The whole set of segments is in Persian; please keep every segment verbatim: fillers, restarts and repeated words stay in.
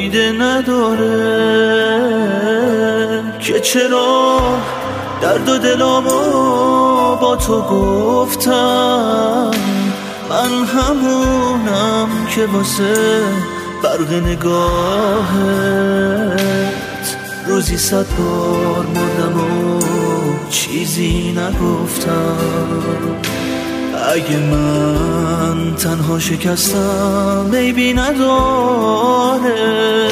ایده نداره که چرا درد و دلامو با تو گفتم. من همونم که واسه برق نگاهت روزی صد بار مردم و چیزی نگفتم. اگه من تنها شکستم عیبی نداره،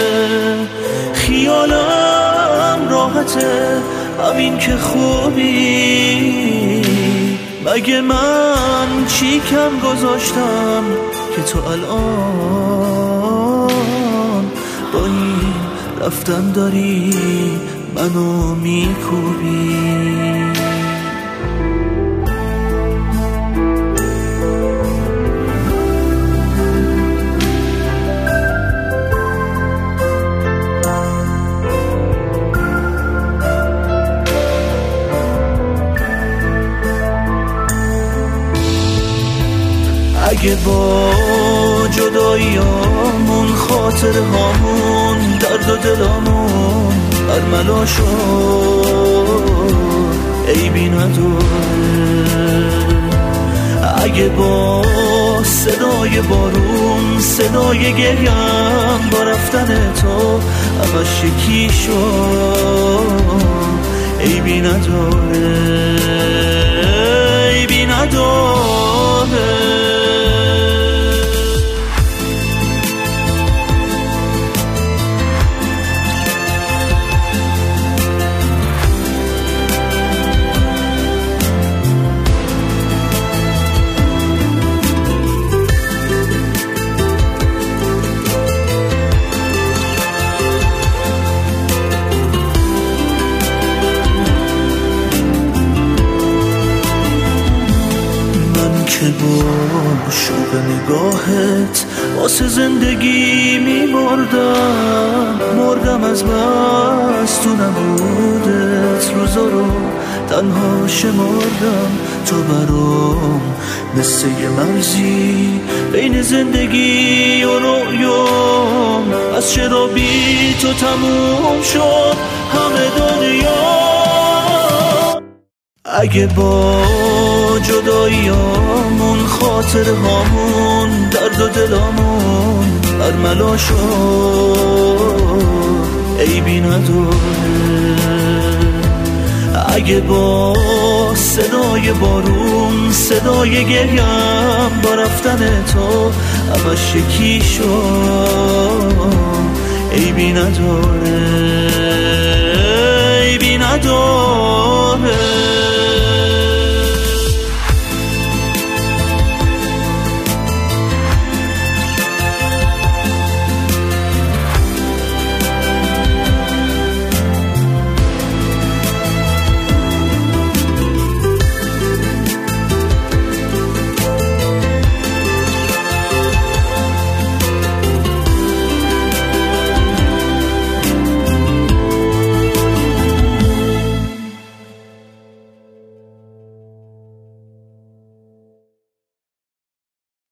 خیالم راحته همین که خوبی. مگه من چی کم گذاشتم که تو الان با این رفتن داری منو میکوبی؟ اگه با جداییامون خاطره هامون درد و دلامون برملا شد عیبی نداره. اگه با صدای بارون صدای گریم با رفتن تو همش یکی شد عیبی نداره، عیبی نداره. که با شوق نگاهت واسه زندگی میمردم، مردم از بس تو نبودت، روزا رو تنها شمردم. تو برام مثل یه مرزی بین زندگی و رویام، از چرا بی تو تموم شد همه دنیا. اگه با جداییامون خاطره هامون درد و دلامون برملا شد عیبی نداره. اگه با صدای بارون صدای گریم با رفتن تو همش یکی شد عیبی نداره.